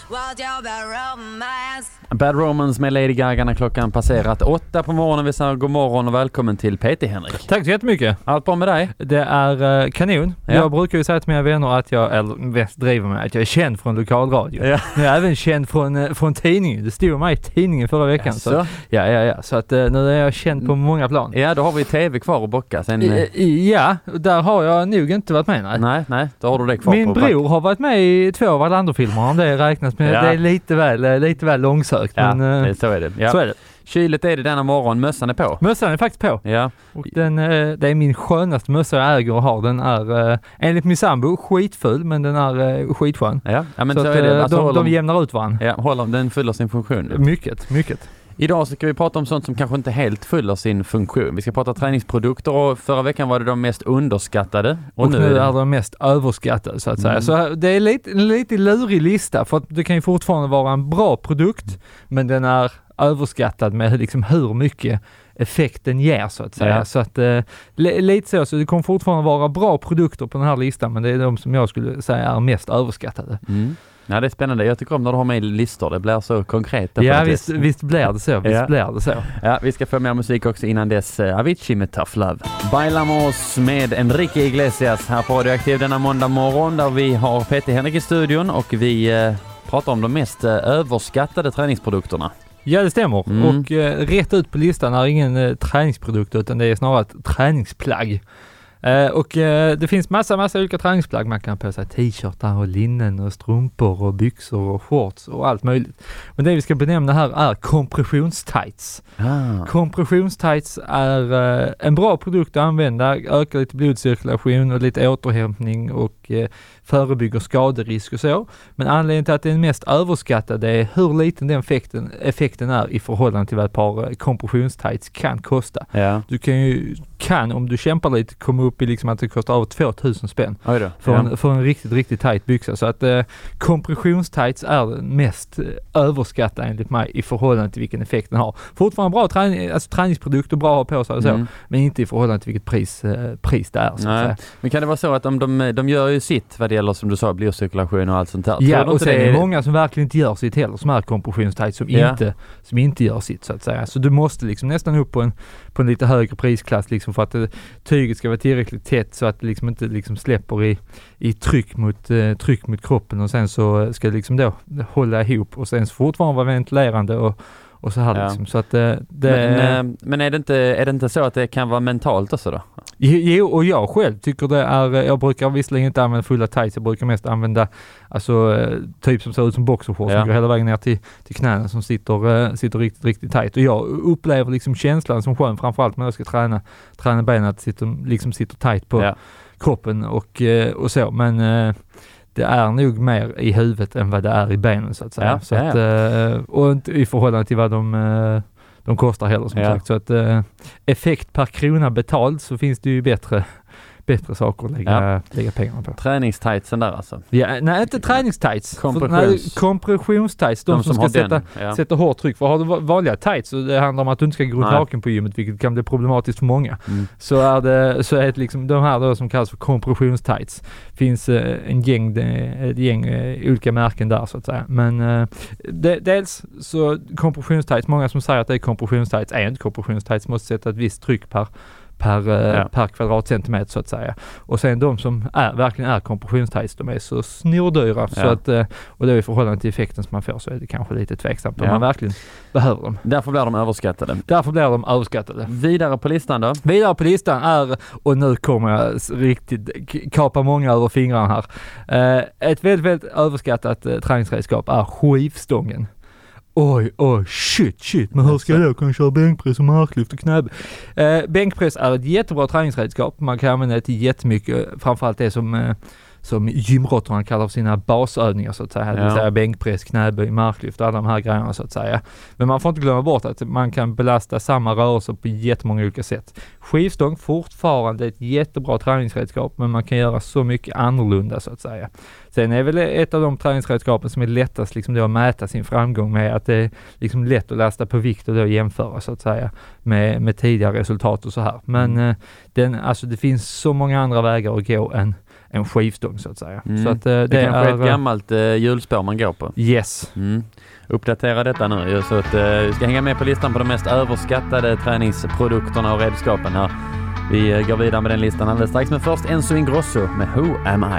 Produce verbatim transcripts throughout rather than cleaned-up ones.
Want your bad romance. Bad Romance med Lady Gaga när klockan passerat åtta på morgonen. Vi säger god morgon och välkommen till P T Henrik. Tack så jättemycket. Allt bra med dig? Det är uh, kanon. Ja. Jag brukar ju säga till mina vänner att jag, eller mest driver med, att jag är känd från lokalradio. Ja. Jag är även känd från, uh, från tidningen. Det stod mig i tidningen förra veckan. Jaså? Så, ja, ja, ja. Så att uh, nu är jag känd på många plan. Ja, då har vi T V kvar att bocka. Sen, I, i, ja, där har jag nog inte varit med. Nej, nej, nej, då har du det kvar. Min på bror har varit med i två av Wallander-filmerna, om det räknas med. Ja. Det är lite väl, lite väl långsökt. Ja, men, uh, det, så är det. Ja. Så är det. Kyligt är det denna morgon, mössan är på. Mössan är faktiskt på. Ja. Och den, eh, det är min skönaste mössa jag äger och har. Den är, eh, enligt min sambo, skitfull, men den är eh, skitskön. Ja, ja men så så, att, är det. eh, Alltså, de, håller, de jämnar ut varandra. ja, håller, den fyller sin funktion. Mycket, mycket. Idag så ska vi prata om sånt som kanske inte helt fyller sin funktion. Vi ska prata träningsprodukter och förra veckan var det de mest underskattade. Och, och nu är det är de mest överskattade så att säga. Mm. Så det är lite, en lite lurig lista, för att det kan ju fortfarande vara en bra produkt, men den är överskattad med liksom hur mycket effekten ger så att säga. Ja. Så att eh, lite så, så det kommer fortfarande vara bra produkter på den här listan, men det är de som jag skulle säga är mest överskattade. Mm. Ja, det är spännande. Jag tycker om när du har med listor. Det blir så konkret. Ja, visst, visst blir det så. Visst ja. blir det så. Ja, vi ska få mer musik också innan dess. Avicii med Tough Love. Bailamos med Enrique Iglesias här på Radioaktiv denna måndag morgon, där vi har P T Henrik i studion och vi eh, pratar om de mest eh, överskattade träningsprodukterna. Ja, det stämmer. Mm. Och eh, rätt ut på listan är ingen eh, träningsprodukt, utan det är snarare ett träningsplagg. Eh, och eh, det finns massa, massa olika träningsplagg. Man kan ha på sig t-shirtar och linnen och strumpor och byxor och shorts och allt möjligt. Men det vi ska benämna här är kompressionstights. Ah. Kompressionstights är eh, en bra produkt att använda, ökar lite blodcirkulation och lite återhämtning och eh, förebygger skaderisk och så. Men anledningen till att det är mest överskattade är hur liten den effekten, effekten är i förhållande till vad ett par kompressionstights kan kosta. Ja. Du kan ju, kan om du kämpar lite, komma upp i liksom att det kostar över tvåtusen spänn Oj då. för, Ja. en, för en riktigt, riktigt tight byxa. Så att eh, kompressionstights är den mest eh, överskattade enligt mig i förhållande till vilken effekt den har. Fortfarande bra träning, alltså träningsprodukter, bra att ha på sig och så, Mm. men inte i förhållande till vilket pris, eh, pris det är. Så att Nej. säga. Men kan det vara så att de, de, de gör ju sitt vad det gäller, som du sa, blodcirkulation och allt sånt där? Ja, Tror du och inte sen det är det många som verkligen inte gör sitt heller, som är kompressionstights, som, Ja. inte, som inte gör sitt så att säga. Så du måste liksom nästan upp på en, på en lite högre prisklass liksom, för att det, tyget ska vara tillräckligt tätt så att det liksom inte liksom släpper i, i tryck, mot, eh, tryck mot kroppen, och sen så ska det liksom då hålla ihop och sen så fortfarande vara ventilerande och, och så här Ja. liksom. Så att eh, det... Men, eh, men är, det inte, är det inte så att det kan vara mentalt också då? Jo, och jag själv tycker det är, jag brukar visserligen inte använda fulla tights, jag brukar mest använda alltså typ som ser ut som boxershorts, Ja. som går hela vägen ner till, till knäna, som sitter, sitter riktigt, riktigt tight. Och jag upplever liksom känslan som skön, framförallt när jag ska träna, träna benen, att sitter, liksom sitter tight på Ja. kroppen och, och så. Men det är nog mer i huvudet än vad det är i benen så att säga. Ja, så ja, att, och inte i förhållande till vad de de kostar heller som Ja. sagt. Så att eh, effekt per krona betald, så finns det ju bättre, bättre saker att lägga, Ja. lägga pengarna på. Träningstightsen där alltså? Ja, nej, inte träningstights. Kompressions- För, nej, kompressionstights. De, De som, som ska har sätta, den, ja. sätta hårt tryck. För har du va- vanliga tights, så det handlar om att du inte ska gå runt Nej. naken på gymmet, vilket kan bli problematiskt för många. Mm. Så är det, så är det liksom de här då som kallas för kompressionstights. Finns eh, en gäng, det, ett gäng eh, olika märken där så att säga. Men eh, de, dels så kompressionstights, många som säger att det är kompressionstights är inte kompressionstights, måste sätta ett visst tryck per Per, Ja. per kvadratcentimeter så att säga. Och sen de som är, verkligen är kompressionstights, de är så snordyra så Ja. att, och det är i förhållande till effekten som man får, så är det kanske lite tveksamt om Ja. man verkligen behöver dem. Därför blir de överskattade. Därför blir de överskattade. Vidare på listan då? Vidare på listan är, och nu kommer jag s- riktigt k- kapa många över fingrarna här. Eh, ett väldigt, väldigt överskattat eh, träningsredskap är skivstången. Oj, oj, shit, shit. Men hur ska jag då kunna köra bänkpress och marklyft och knäböj? Eh, bänkpress är ett jättebra träningsredskap. Man kan använda det till jättemycket, framförallt det som, eh, som gymrotterna kallar för sina basövningar så att säga. Det vill Ja. säga bänkpress, knäböj, marklyft och alla de här grejerna så att säga. Men man får inte glömma bort att man kan belasta samma rörelser på jättemånga olika sätt. Skivstång fortfarande ett jättebra träningsredskap, men man kan göra så mycket annorlunda så att säga. Sen är väl ett av de träningsredskapen som är lättast liksom då att mäta sin framgång med, att det är liksom lätt att lasta på vikt och då jämföra så att säga med, med tidigare resultat och så här. Men Mm. eh, den, alltså det finns så många andra vägar att gå än en skivstång så att säga. Mm. Så att, eh, det, det kanske är är ett gammalt eh, hjulspår man går på. Yes. Mm. Uppdatera detta nu så att eh, vi ska hänga med på listan på de mest överskattade träningsprodukterna och redskapen här. Vi eh, går vidare med den listan alldeles strax, men först Enzo Ingrosso med Who Am I?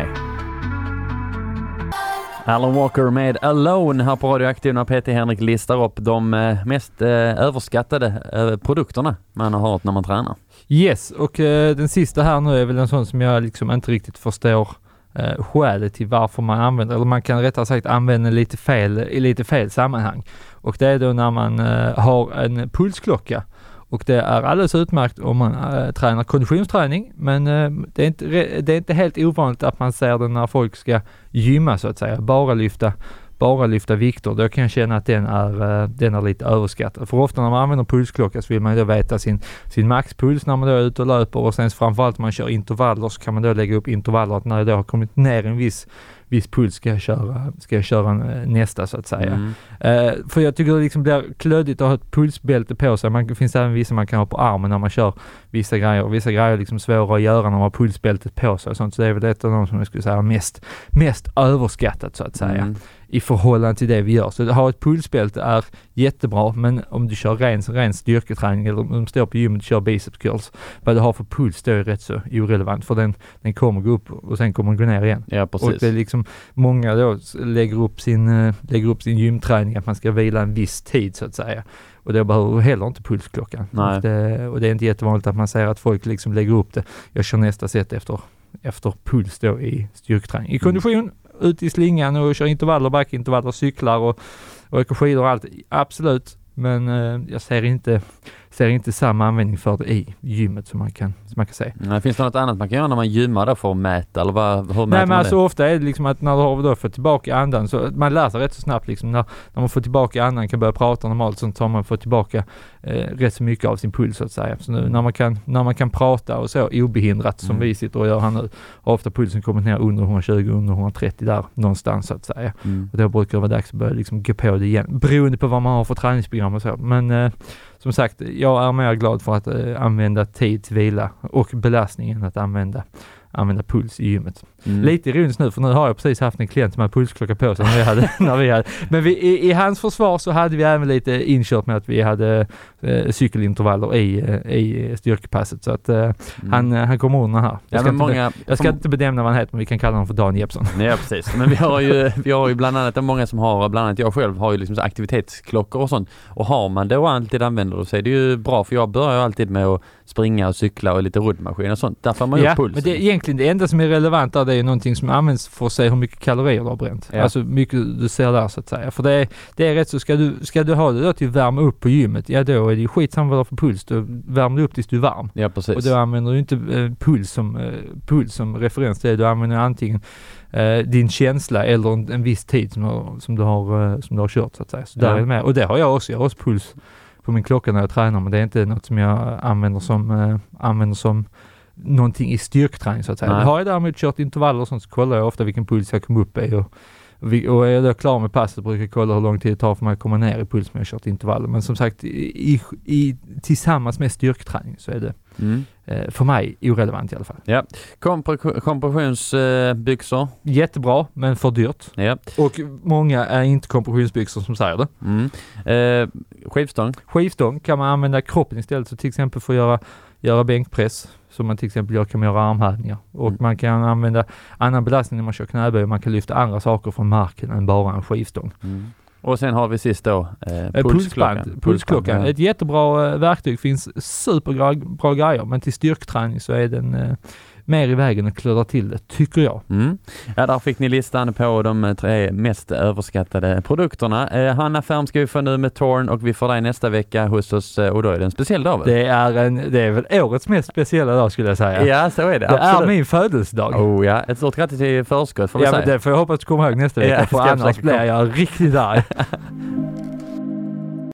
Alan Walker med Alone här på Radioaktiv när Peter Henrik listar upp de eh, mest eh, överskattade eh, produkterna man har hört när man tränar. Yes, och eh, den sista här nu är väl en sån som jag liksom inte riktigt förstår eh, skälet till varför man använder, eller man kan rättare sagt använda lite fel, i lite fel sammanhang. Och det är då när man eh, har en pulsklocka. Och det är alldeles utmärkt om man äh, tränar konditionsträning, men äh, det, är inte, det är inte helt ovanligt att man ser det när folk ska gymma så att säga, bara lyfta, bara lyfta vikter. Då kan jag känna att den är, äh, den är lite överskattad. För ofta när man använder pulsklocka så vill man då veta sin, sin maxpuls när man då är ute och löper, och sen framförallt när man kör intervaller så kan man då lägga upp intervaller att när det då har kommit ner en viss viss puls ska jag köra, ska jag köra nästa så att säga. Mm. Uh, för jag tycker det liksom blir klödigt att ha ett pulsbälte på sig. Man, det finns även vissa man kan ha på armen när man kör vissa grejer. Och vissa grejer är liksom svåra att göra när man har pulsbältet på sig och sånt. Så det är väl ett av de som jag skulle säga mest, mest överskattat så att säga. Mm. I förhållande till det vi gör. Så att ha ett pulsbälte är jättebra, men om du kör ren, ren styrketräning eller om du står på gymmet och kör biceps curls, vad du har för puls då är rätt så irrelevant, för den, den kommer gå upp och sen kommer den gå ner igen. Ja, precis. Och det är liksom, många då lägger upp sin, lägger upp sin gymträning att man ska vila en viss tid så att säga. Och det behöver heller inte pulsklockan. Och det, och det är inte jättevanligt att man säger att folk liksom lägger upp det. Jag kör nästa set efter, efter puls då i styrketräning. I kondition, mm. ut i slingan och kör intervaller, backintervaller, cyklar och, och åker skidor och allt. Absolut. Men eh, jag ser inte, ser inte samma användning för det i gymmet som man kan, som man kan säga. Nej, finns det något annat man kan göra när man gymmar då för att mäta? Eller vad, hur mäter Nej, men man alltså det? ofta är det liksom att när du har då fått tillbaka andan, så man lär sig rätt så snabbt liksom, när, när man får tillbaka andan, kan börja prata normalt, så tar man fått tillbaka eh, rätt så mycket av sin puls så att säga. Så nu när man kan, när man kan prata och så obehindrat som mm. vi sitter och gör här nu, har ofta pulsen kommit ner under hundratjugo, under hundratrettio där någonstans så att säga. Mm. Och då brukar det vara dags att börja liksom gå på det igen, beroende på vad man har för träningsprogram och så. Men eh, som sagt, jag är mer glad för att eh, använda tid till vila och belastningen att använda använda puls i gymmet. Mm. Lite ironiskt nu, för nu har jag precis haft en klient som hade pulsklocka på sig när vi hade, när vi hade. Men vi, i, i hans försvar så hade vi även lite inkört med att vi hade eh, cykelintervaller i, eh, i styrkepasset, så att eh, mm. han, han kommer undan här. Jag ska, ja, inte, många, jag ska inte bedöma vad han heter, men vi kan kalla honom för Dan Jeppsson. Nej, precis. Men vi har ju, vi har ju bland annat, många som har, bland annat jag själv har ju liksom så aktivitetsklockor och sånt. Och har man det och alltid använder det, så är det ju bra, för jag börjar ju alltid med att springa och cykla och lite ruddmaskin och sånt. Därför har man ju ja, puls. Men det är egentligen det enda som är relevant där, det är någonting som används för att se hur mycket kalorier du har bränt. Ja. Alltså mycket du ser där så att säga. För det är, det är rätt så, ska du, ska du ha det då till att värma upp på gymmet, ja då är det ju skitsamma vad du har för puls. Du värmer upp tills du är varm. Ja, precis. Och då använder du inte eh, puls, som, eh, puls som referens till det. Du använder antingen eh, din känsla eller en, en viss tid som, har, som, du har, eh, som du har kört så att säga. Så ja. Där är det med. Och det har jag också. Jag har också puls på min klocka när jag tränar, men det är inte något som jag använder som, eh, använder som någonting i styrketräning så att säga. Har jag däremot kört intervaller och sånt, så kollar jag ofta vilken puls jag kommer upp i, och, och är jag då klar med passet brukar jag kolla hur lång tid det tar för mig att komma ner i puls med jag kört intervaller. Men som sagt, i, i, tillsammans med styrketräning så är det mm. eh, för mig irrelevant i alla fall. Ja. Kompre- kompressionsbyxor. Eh, Jättebra, men för dyrt. Ja. Och många är inte kompressionsbyxor som säger det. Mm. Eh, skivstång. Skivstång kan man använda kroppen istället, så till exempel för att göra göra bänkpress, som man till exempel gör, kan man göra armhävningar. Och mm. man kan använda annan belastning när man kör knäböj, och man kan lyfta andra saker från marken än bara en skivstång. Mm. Och sen har vi sist då eh, pulsklockan. Pulsklockan. Pulsklockan. Ja. Ett jättebra eh, verktyg, finns superbra bra grejer, men till styrketräning så är den eh, mer i vägen att klöra till det, tycker jag. Mm. Ja, där fick ni listan på de tre mest överskattade produkterna. Eh, Hanna Färm ska vi få nu med Torn, och vi får dig nästa vecka hos oss, och då är det en speciell dag väl? Det är, en, det är väl årets mest speciella dag skulle jag säga. Ja, så är det. Det absolut. är min födelsedag. Oh ja, ett stort grattis till förskott får vi ja, säga. Men det får jag hoppas att du kommer ihåg nästa vecka, ja, för annars blir jag riktigt arg.